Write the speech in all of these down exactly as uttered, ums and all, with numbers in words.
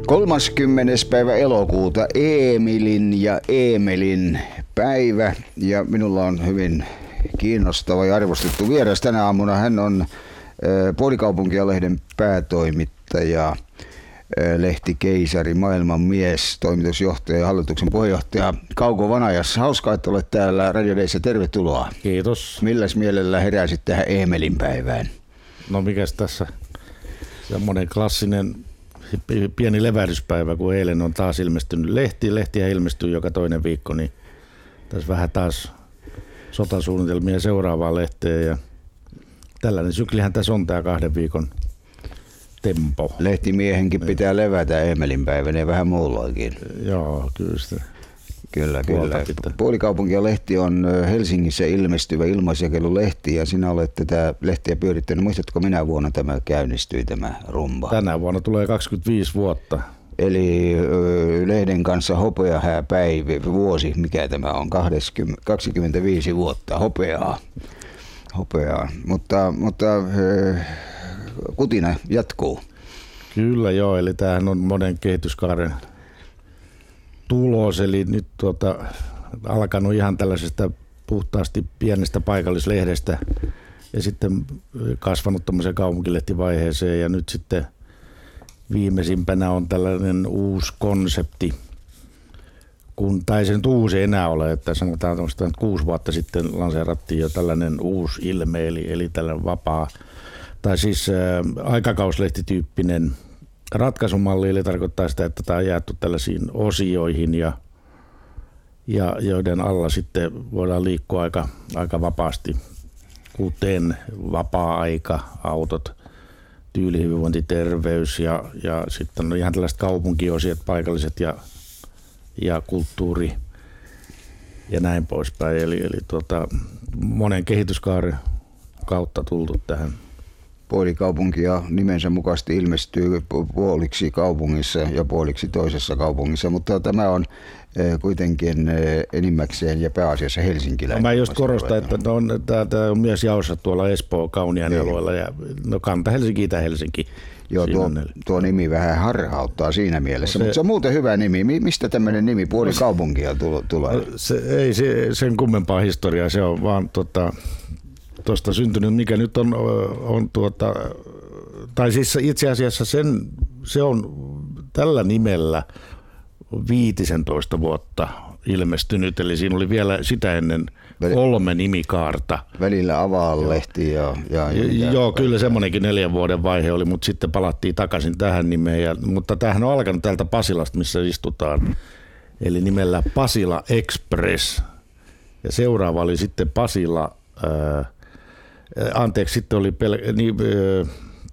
kolmaskymmenes päivä elokuuta, Eemilin ja Eemelin päivä, ja minulla on hyvin kiinnostava ja arvostettu vieras tänä aamuna. Hän on Puolikaupunkia-lehden päätoimittaja, lehti Keisari, maailman mies, toimitusjohtaja ja hallituksen puheenjohtaja Kauko Vanajas. Hauskaa, että olet täällä Radio Dayssä. Tervetuloa. Kiitos. Milläs mielellä heräsit tähän Eemelin päivään? No mikäs tässä? Semmoinen klassinen pieni levähdyspäivä, kun eilen on taas ilmestynyt lehti. Lehtiä ilmestyy joka toinen viikko, niin tässä vähän taas sotasuunnitelmia seuraavaan lehteen. Ja tällainen syklihän tässä on tämä kahden viikon tempo. Lehtimiehenkin pitää levätä Eemelin päivänä ja vähän muulloinkin. Joo, kyllä sitä. Kyllä, kyllä. Puolikaupunkia-lehti on Helsingissä ilmestyvä ilmaisjakelulehti ja sinä olet tätä lehtiä pyörittänyt. Muistatko, minä vuonna tämä käynnistyi, tämä rumba? Tänä vuonna tulee kaksikymmentäviisi vuotta. Eli lehden kanssa hopeahääpäivä, vuosi, mikä tämä on, kaksikymmentäviisi vuotta, hopeaa. hopeaa. Mutta, mutta kutina jatkuu. Kyllä joo, eli tämähän on monen kehityskaaren tulos, eli nyt tuota, alkanut ihan tällaisesta puhtaasti pienestä paikallislehdestä ja sitten kasvanut tämmöiseen kaupunkilehtivaiheeseen ja nyt sitten viimeisimpänä on tällainen uusi konsepti, kun, tai se nyt uusi enää ole, että sanotaan, että kuusi vuotta sitten lanseerattiin jo tällainen uusi ilme, eli, eli tällainen vapaa, tai siis ä, aikakauslehtityyppinen ratkaisumalli, eli tarkoittaa sitä, että tämä on jaettu tällaisiin osioihin, ja, ja joiden alla sitten voidaan liikkua aika, aika vapaasti, kuten vapaa-aika, autot, tyylihyvinvointi, terveys ja, ja sitten on ihan tällaiset kaupunkiosiot, paikalliset ja, ja kulttuuri ja näin poispäin. Eli, eli tuota, monen kehityskaaren kautta tultu tähän. Puolikaupunkia nimensä mukaisesti ilmestyy puoliksi kaupungissa ja puoliksi toisessa kaupungissa, mutta tämä on kuitenkin enimmäkseen ja pääasiassa helsinkiläinen. No mä just korostan, että tämä on myös jaossa tuolla Espoo Kauniainen alueella ja no Kanta-Helsinki, Itä-Helsinki. Joo, tuo, tuo nimi vähän harhauttaa siinä mielessä, no se, mutta se on muuten hyvä nimi. Mistä tämmöinen nimi Puolikaupunkia tulee? Se, ei se, sen kummempaa historiaa, se on vaan tota, tuosta syntynyt, mikä nyt on, on tuota, tai siis itse asiassa sen, se on tällä nimellä viitisentoista vuotta ilmestynyt, eli siinä oli vielä sitä ennen kolme nimikaarta. Välillä Avaa-lehti ja... ja, ja Joo, kyllä semmoinenkin neljän vuoden vaihe oli, mutta sitten palattiin takaisin tähän nimeen. Ja, mutta tämähän on alkanut täältä Pasilasta, missä istutaan, eli nimellä Pasila Express. Ja seuraava oli sitten Pasila... Ää, anteeksi, sitten oli... Pel- niin, ää,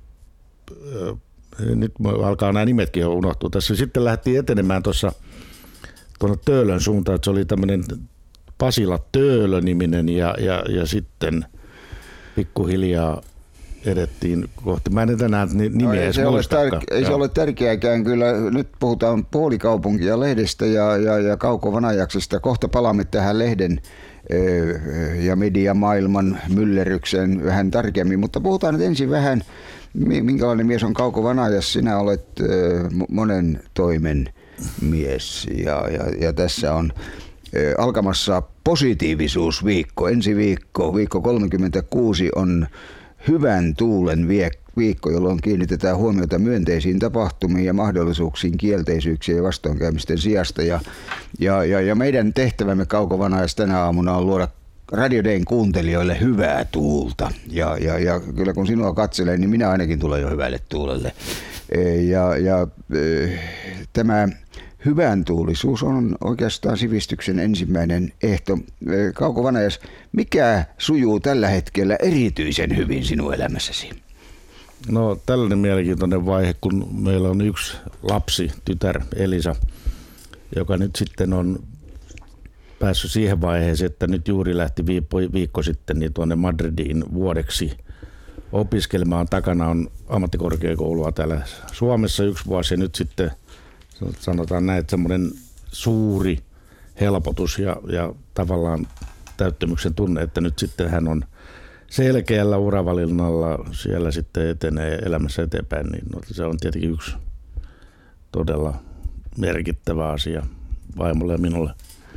nyt alkaa nämä nimetkin unohtua tässä. Sitten lähdettiin etenemään tuossa tuonne Töölön suuntaan, että se oli tämmöinen Pasila Töölö-niminen ja, ja, ja sitten pikkuhiljaa edettiin kohti. Mä en enää nimiä no, ei edes se muistakaan. Tär- ei se ole tärkeääkään kyllä. Nyt puhutaan Puolikaupunkia lehdestä ja, ja, ja Kauko Vanajaksesta. Kohta palaamme tähän lehden ja mediamaailman myllerrykseen vähän tarkemmin, mutta puhutaan nyt ensin vähän, minkälainen mies on Kauko Vanajas. Sinä olet monen toimen mies ja, ja, ja tässä on alkamassa positiivisuusviikko. Ensi viikko, viikko kolmekymmentäkuusi on hyvän tuulen viikko, jolloin kiinnitetään huomiota myönteisiin tapahtumiin ja mahdollisuuksiin kielteisyyksien ja vastoinkäymisten sijasta. Ja, ja, ja, ja meidän tehtävämme Kauko Vanajas tänä aamuna on luoda Radio Dayn kuuntelijoille hyvää tuulta. Ja, ja, ja kyllä kun sinua katselen, niin minä ainakin tulen jo hyvälle tuulelle. Ja, ja tämä hyvän tuulisuus on oikeastaan sivistyksen ensimmäinen ehto. Kauko Vanajas, mikä sujuu tällä hetkellä erityisen hyvin sinun elämässäsi? No tällainen mielenkiintoinen vaihe, kun meillä on yksi lapsi, tytär Elisa, joka nyt sitten on päässyt siihen vaiheeseen, että nyt juuri lähti viikko, viikko sitten niin tuonne Madridiin vuodeksi opiskelemaan. Takana on ammattikorkeakoulua täällä Suomessa yksi vuosi ja nyt sitten sanotaan näin, että semmoinen suuri helpotus ja, ja tavallaan täyttymyksen tunne, että nyt sitten hän on selkeällä uravalinnalla siellä sitten etenee elämässä eteenpäin, niin no, se on tietenkin yksi todella merkittävä asia vaimolle ja minulle.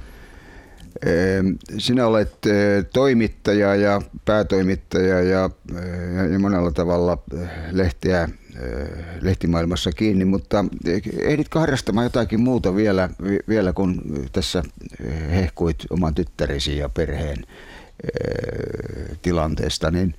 Sinä olet toimittaja ja päätoimittaja ja, ja monella tavalla lehteä, lehtimaailmassa kiinni, mutta ehditkö harrastamaan jotakin muuta vielä, vielä kun tässä hehkuit oman tyttäresi ja perheen tilanteesta, niin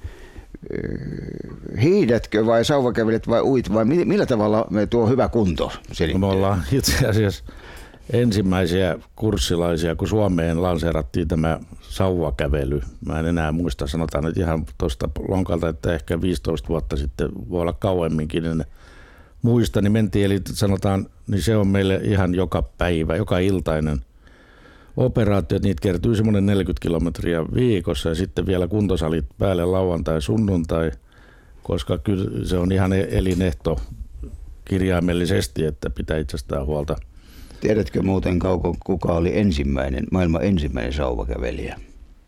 hiidätkö vai sauvakävelet vai uit vai millä tavalla me tuo hyvä kunto selittyy? No me ollaan itse asiassa ensimmäisiä kurssilaisia, kun Suomeen lanseerattiin tämä sauvakävely. Mä en enää muista, sanotaan nyt ihan tuosta lonkalta, että ehkä viisitoista vuotta sitten, voi olla kauemminkin, en muista, niin mentiin, eli sanotaan, niin se on meille ihan joka päivä, joka iltainen operaatio, että niitä kertyy semmoinen neljäkymmentä kilometriä viikossa ja sitten vielä kuntosalit päälle lauantai, sunnuntai, koska kyllä se on ihan elinehto kirjaimellisesti, että pitää itsestään huolta. Tiedätkö muuten, Kauko, kuka oli ensimmäinen, maailman ensimmäinen sauvakävelijä?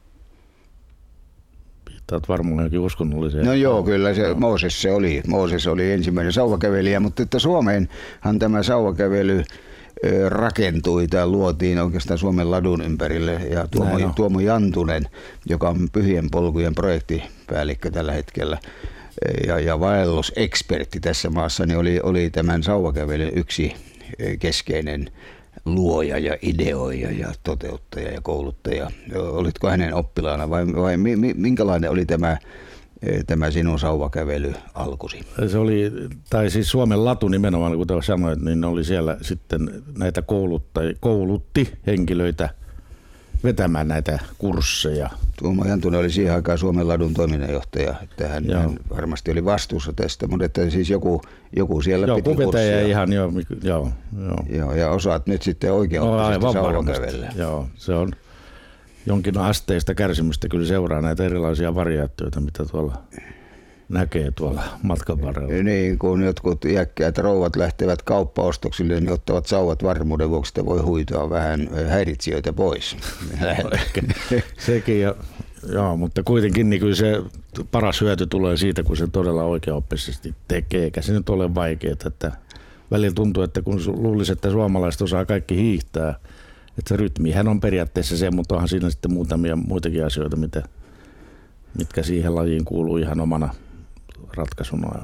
Olet varmaan johonkin uskonnolliseen. No joo, kyllä se, Mooses se oli. Mooses oli ensimmäinen sauvakävelijä, mutta että Suomeenhan tämä sauvakävely rakentui tai luotiin oikeastaan Suomen ladun ympärille ja Tuomo, no. Tuomo Jantunen, joka on Pyhien polkujen projektipäällikkö tällä hetkellä ja, ja vaellusekspertti tässä maassa, niin oli, oli tämän sauvakävelyn yksi keskeinen luoja ja ideoija ja toteuttaja ja kouluttaja. Olitko hänen oppilaana vai, vai minkälainen oli tämä, tämä sinun sauvakävely alkusi? Se oli, tai siis Suomen latu nimenomaan, kuten sanoit, niin oli siellä sitten näitä kouluttajia, koulutti henkilöitä vetämään näitä kursseja. Tuomo Jantunen oli siihen aikaan Suomen ladun toiminnanjohtaja, että hän, hän varmasti oli vastuussa tästä, mutta että siis joku, joku siellä joo, piti kurssia. Ihan, joo, joo, joo. joo, ja osaat nyt sitten oikeuttisesti no, sauvakävellä. Joo, se on jonkin asteista kärsimystä kyllä seuraa näitä erilaisia variaatioita, mitä tuolla näkee tuolla matkan varrella. Niin, kun jotkut iäkkäät rouvat lähtevät kauppaostoksille, niin ottavat sauvat varmuuden vuoksi, että voi huitoa vähän häiritsijöitä pois. Sekin, ja, joo, mutta kuitenkin niin kyllä se paras hyöty tulee siitä, kun se todella oikeaoppisesti tekee, eikä se nyt ole vaikeaa. Että välillä tuntuu, että kun luulisi, että suomalaiset osaa kaikki hiihtää, että se rytmihän on periaatteessa se, mutta onhan siinä sitten muutamia muitakin asioita, mitä, mitkä siihen lajiin kuuluu ihan omana ratkaisuna.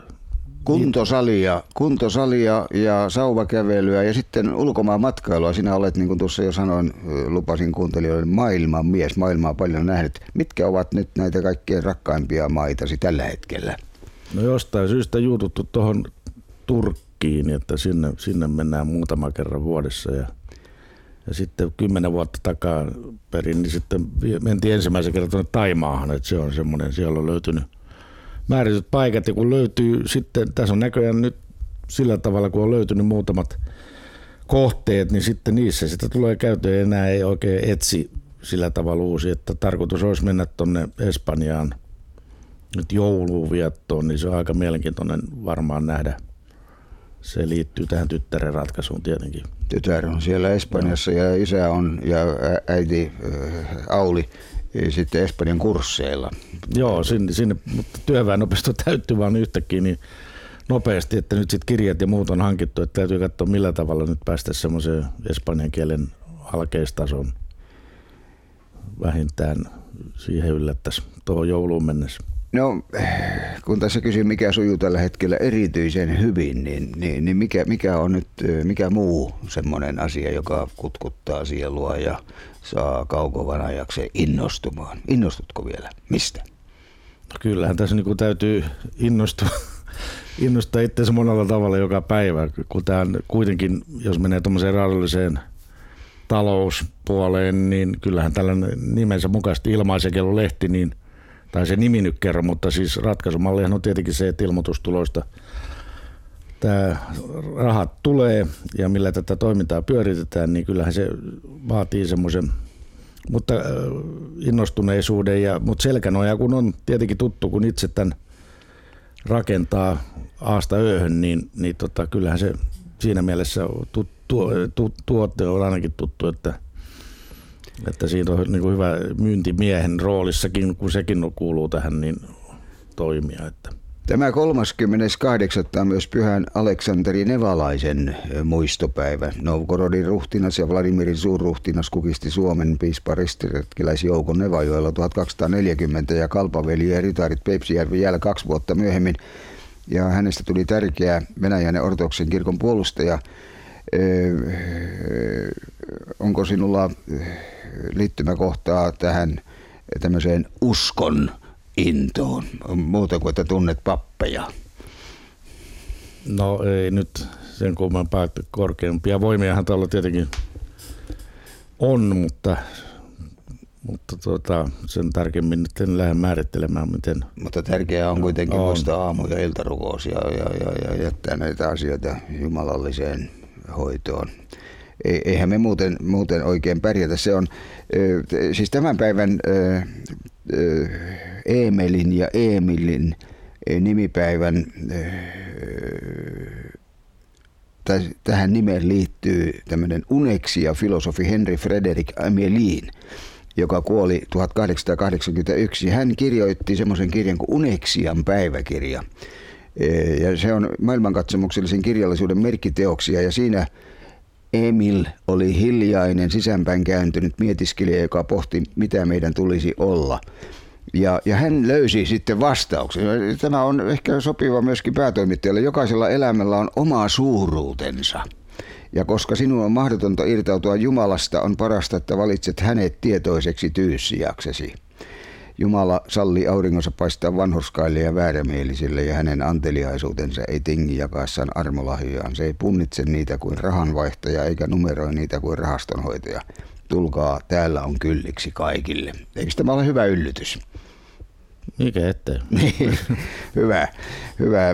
Kuntosalia, kuntosalia ja sauvakävelyä ja sitten ulkomaan matkailua. Sinä olet, niin kuin tuossa jo sanoin, lupasin kuuntelijoille, maailman mies, maailmaa paljon nähnyt. Mitkä ovat nyt näitä kaikkein rakkaimpia maitasi tällä hetkellä? No jostain syystä juututtu tuohon Turkkiin, että sinne, sinne mennään muutama kerran vuodessa ja Ja sitten kymmenen vuotta takaa perin, niin sitten mentiin ensimmäisen kerran tuonne Taimaahan, että se on semmoinen, siellä on löytynyt määrityt paikat, ja kun löytyy sitten, tässä on näköjään nyt sillä tavalla, kun on löytynyt muutamat kohteet, niin sitten niissä sitä tulee käyttöön, ja enää ei oikein etsi sillä tavalla uusi, että tarkoitus olisi mennä tuonne Espanjaan nyt jouluun viettoon, niin se on aika mielenkiintoinen varmaan nähdä. Se liittyy tähän tyttären ratkaisuun tietenkin. Tytär on siellä Espanjassa ja isä on ja äiti Auli sitten Espanjan kursseilla. Joo, sinne, sinne mutta työväenopisto täyttyy vaan yhtäkkiä niin nopeasti, että nyt sitten kirjat ja muut on hankittu, että täytyy katsoa millä tavalla nyt päästä semmoiseen espanjan kielen alkeistason vähintään siihen yllättäisiin tuohon jouluun mennessä. No, kun tässä kysyy, mikä sujuu tällä hetkellä erityisen hyvin, niin, niin, niin mikä, mikä on nyt, mikä muu semmoinen asia, joka kutkuttaa sielua ja saa Kauko Vanajaksen innostumaan? Innostutko vielä? Mistä? No kyllähän tässä niin täytyy innostua, innostaa itseänsä monella tavalla joka päivä, kun tämä kuitenkin, jos menee tuommoiseen raadolliseen talouspuoleen, niin kyllähän tällainen nimensä mukaisesti ilmaisekelulehti, niin tai se nimi nyt kerran, mutta siis ratkaisumallihan on tietenkin se, että ilmoitustuloista tämä rahat tulee ja millä tätä toimintaa pyöritetään, niin kyllähän se vaatii semmoisen, mutta innostuneisuuden, ja, mutta selkänoja kun on tietenkin tuttu, kun itse tämän rakentaa aasta ööhön, niin, niin tota, kyllähän se siinä mielessä tuttu, tu, tuote on ainakin tuttu, että Että siinä on niin kuin hyvä myyntimiehen roolissakin, kun sekin kuuluu tähän, niin toimia. Että. Tämä kolmaskymmeneskahdeksas on myös Pyhän Aleksanteri Nevalaisen muistopäivä. Novgorodin ruhtinas ja Vladimirin suurruhtinas kukisti Suomen piispa ristiretkeläisjoukon Nevajoella tuhatkaksisataaneljäkymmentä ja kalpaveli ja ritarit Peipsijärven jäällä kaksi vuotta myöhemmin. Ja hänestä tuli tärkeä Venäjän ja ortodoksen kirkon puolustaja. Onko sinulla liittymäkohtaa tähän tämmöiseen uskon intoon, muuta kuin että tunnet pappeja? No ei nyt sen kummempaa, että korkeampia voimiahan tuolla tietenkin on, mutta, mutta tuota, sen tarkemmin nyt en lähde määrittelemään, miten. Mutta tärkeää on kuitenkin on. muistaa aamu- ja iltarukous ja, ja, ja, ja jättää näitä asioita jumalalliseen hoitoon. Eihän me muuten, muuten oikein pärjätä. Se on siis tämän päivän Eemelin ja Eemilin nimipäivän, tähän nimeen liittyy tämmöinen uneksia-filosofi Henri Frédéric Améline, joka kuoli tuhatkahdeksansataakahdeksankymmentäyksi. Hän kirjoitti semmoisen kirjan kuin Uneksian päiväkirja. Ja se on maailmankatsomuksellisen kirjallisuuden merkkiteoksia, ja siinä Emil oli hiljainen, sisäänpäin kääntynyt mietiskelijä, joka pohti, mitä meidän tulisi olla. Ja, ja hän löysi sitten vastauksen. Tämä on ehkä sopiva myöskin päätoimittajalle. Jokaisella elämällä on oma suuruutensa. Ja koska sinun on mahdotonta irtautua Jumalasta, on parasta, että valitset hänet tietoiseksi tyyssijaksesi. Jumala sallii auringonsa paistaa vanhurskaille ja väärämielisille, ja hänen anteliaisuutensa ei tingi jakaessaan armolahjojaan. Se ei punnitse niitä kuin rahanvaihtaja, eikä numeroi niitä kuin rahastonhoitaja. Tulkaa, täällä on kylliksi kaikille. Eikö tämä ole hyvä yllytys? Mikä ettei. Hyvä, hyvä.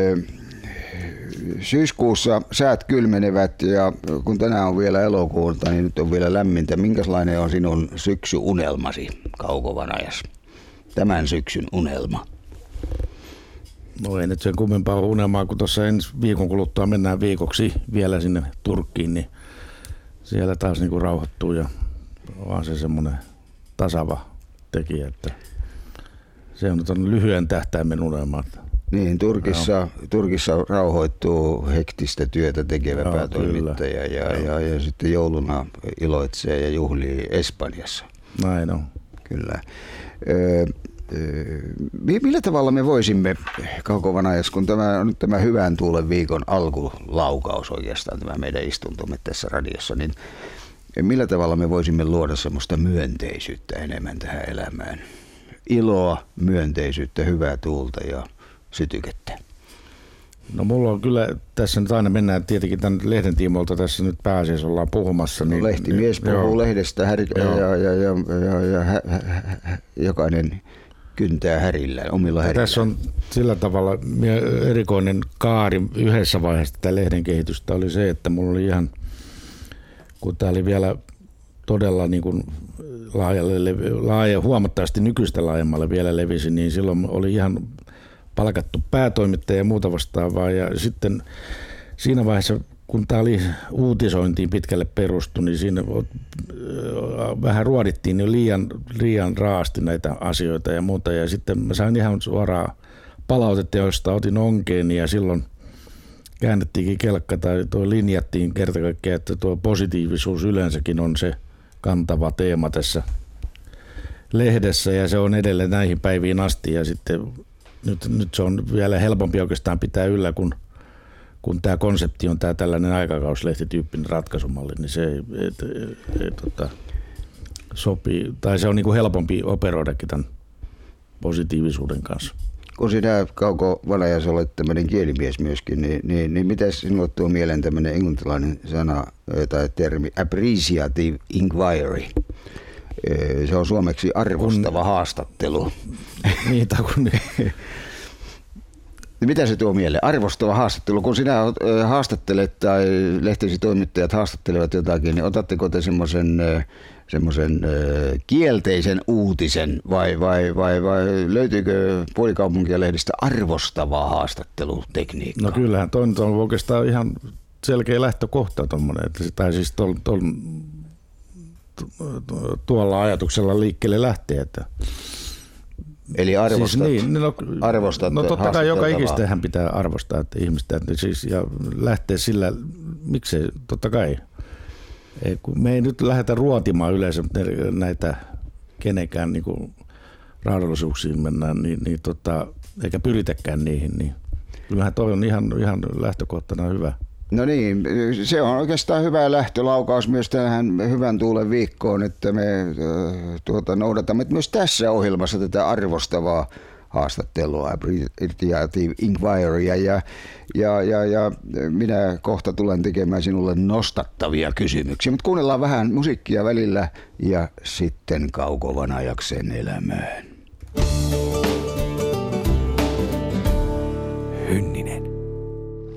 Syyskuussa säät kylmenevät, ja kun tänään on vielä elokuuta, niin nyt on vielä lämmintä. Minkälainen on sinun syksyunelmasi Kauko-Vanajas? Tämän syksyn unelma. No ei nyt sen kummempaa unelmaa, kun tuossa ensi viikon kuluttua mennään viikoksi vielä sinne Turkkiin, niin siellä taas niinku rauhoittuu ja on se semmoinen tasava tekijä, että se on, on lyhyen tähtäimen unelma. Niin, Turkissa, Turkissa rauhoittuu hektistä työtä tekevä Joo, päätoimittaja ja, ja, ja sitten jouluna iloitsee ja juhlii Espanjassa. Näin on. Kyllä. Öö, Millä tavalla me voisimme, Kauko-Vanajas, kun tämä on nyt tämä hyvän tuulen viikon alkulaukaus oikeastaan, tämä meidän istuntomme tässä radiossa, niin millä tavalla me voisimme luoda semmoista myönteisyyttä enemmän tähän elämään? Iloa, myönteisyyttä, hyvää tuulta ja sytykettä. No mulla on kyllä, tässä nyt aina mennään tietenkin tämän lehden tiimoilta, tässä nyt pääasiassa ollaan puhumassa. Niin, no, lehtimies puhuu joo. lehdestä här, ja, ja, ja, ja, ja hä, hä, hä, jokainen kyntää härillään, omilla härillään. Tässä on sillä tavalla erikoinen kaari yhdessä vaiheessa tätä lehden kehitystä oli se, että mulla oli ihan, kun tämä oli vielä todella niin kuin laajalle, laaja, huomattavasti nykyistä laajemmalle vielä levisi, niin silloin oli ihan palkattu päätoimittaja ja muuta vastaavaa. Ja sitten siinä vaiheessa, kun tämä oli uutisointiin pitkälle perustu, niin siinä vähän ruodittiin jo liian, liian raasti näitä asioita ja muuta. Ja sitten mä sain ihan suoraan palautetta, josta otin onkeen, ja silloin käännettiinkin kelkka tai tuo linjattiin kerta kaikkiaan, että tuo positiivisuus yleensäkin on se kantava teema tässä lehdessä, ja se on edelleen näihin päiviin asti. Ja sitten nyt, nyt se on vielä helpompi oikeastaan pitää yllä, kun, kun tämä konsepti on tämä tällainen aikakauslehtityyppinen ratkaisumalli, niin se ei, ei, ei, ei tota, sopii, tai se on niin kuin helpompi operoidakin tämän positiivisuuden kanssa. Kun sinä, Kauko-Vanajas, olet tämmöinen kielimies myöskin, niin, niin, niin mitä sinulle tuo mieleen tämmöinen englantilainen sana tai termi appreciative inquiry? Se on suomeksi arvostava kun, haastattelu. Niitä kun... Mitä se tuo mieleen? Arvostava haastattelu. Kun sinä haastattelet tai lehtisi toimittajat haastattelevat jotakin, niin otatteko te semmoisen semmoisen kielteisen uutisen vai, vai, vai, vai löytyykö Puolikaupunkia lehdistä arvostavaa haastattelutekniikkaa? No kyllähän toi on oikeastaan ihan selkeä lähtökohta tuommoinen, että tai siis tol, tol, tuolla ajatuksella liikkeelle lähtee, että Eli arvostat, siis niin, no, arvostat no totta kai joka ikistähän pitää arvostaa että ihmistä siis, ja lähteä sillä, miksei, totta kai. Ei, kun me ei nyt lähdetä ruotimaan yleensä näitä kenenkään niin kuin raadollisuuksiin mennään, niin, niin tota, eikä pyritäkään niihin, niin kyllähän toi on ihan, ihan lähtökohtana hyvä. No niin, se on oikeastaan hyvä lähtölaukaus myös tähän hyvän tuulen viikkoon, että me tuota, noudatamme myös tässä ohjelmassa tätä arvostavaa haastattelua, Appreciative Inquiryä, ja, ja, ja, ja minä kohta tulen tekemään sinulle nostattavia kysymyksiä, mutta kuunnellaan vähän musiikkia välillä ja sitten Kauko Vanajaksen elämään. Hynninen.